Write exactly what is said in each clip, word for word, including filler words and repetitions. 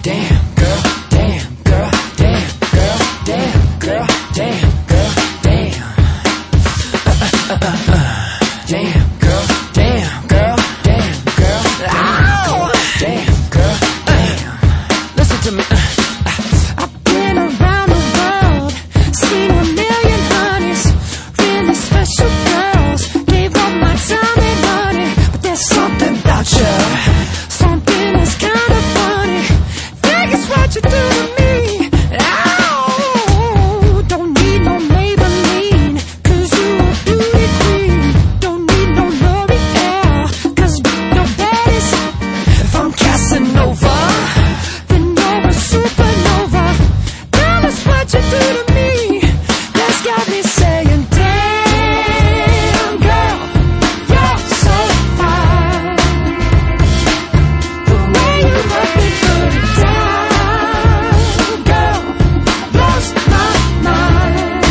damn, girl, damn, girl, damn, girl, damn, girl, damn, girl, damn. Uh, uh, uh, uh, damn, girl, damn, girl, damn, girl, damn, damn, girl, damn. Listen to me. I've been around the world, seen a million honeys, really special girls, gave up my time and money, but there's something about you, something that's kind of funny. Think it's what you do to me. Oh, don't need no Maybelline, 'cause you a beauty queen. Don't need no L'Oreal, 'cause your bed is. If I'm Casanova, then you're a supernova. Girl, that's what you do to me. That's got me saying, damn, girl, you're so fine. The way you look me put it down, girl, blows my mind.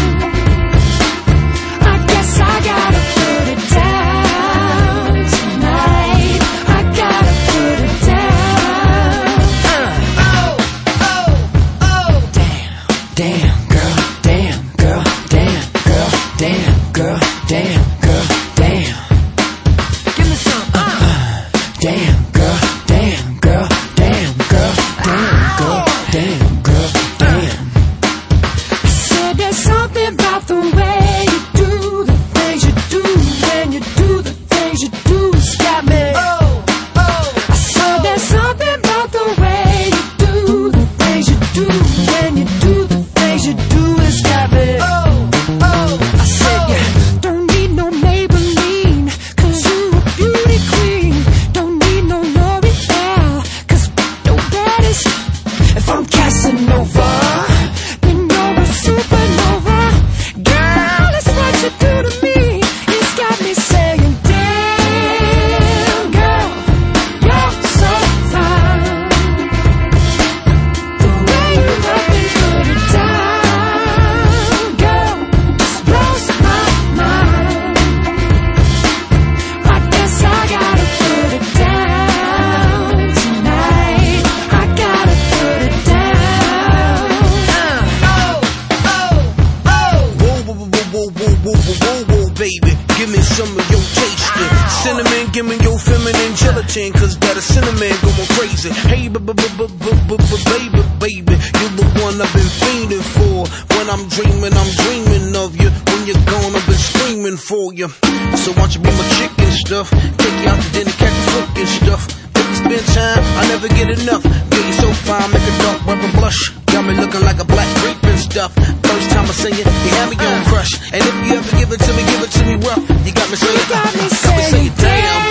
I guess I gotta put it down tonight. I gotta put it down. Uh, oh, oh, oh. Damn, damn, girl, damn, girl, damn, girl, damn, girl, damn, girl, damn. Give me some. Uh, damn, girl, damn, girl, damn, girl, damn, girl, damn, girl, damn. Said there's something about the way you do the things you do when you do the things you do. It's got me. Oh, oh. I said there's something about the way you do the things you do when you do the things you do. It's got me. Oh, oh. I said yeah, don't need no Maybelline, 'cause you a beauty queen. Don't need no L'Oreal, 'cause your bed is. If I'm Casanova, then you're a supernova. Girl, that's what you do to me. It's got me saying, damn, girl, you're so fine. The way you love me, put it down, girl, just blows my mind. I guess I gotta put it down tonight. I gotta put it down. Oh, oh, oh. Whoa, whoa, whoa, whoa, whoa, whoa, whoa, whoa, baby. Give me some of your tasting. Cinnamon, give me your feminine gelatin, 'cause that a cinnamon going crazy. Hey, b b b b b b b baby, baby, you're the one I've been fiending for. When I'm dreaming, I'm dreaming of you. When you're gone, I've been screaming for you. So why don't you be my chick and stuff? Take you out to dinner, catch a flick and stuff. If we spend time, I never get enough. Girl, you so fine, make a dark weapon blush. Got me looking like a black grape and stuff. First time I sing it, you had me on crush. And if you ever give it to me, give it to me rough. You got me saying, You got me got me saying, saying, damn.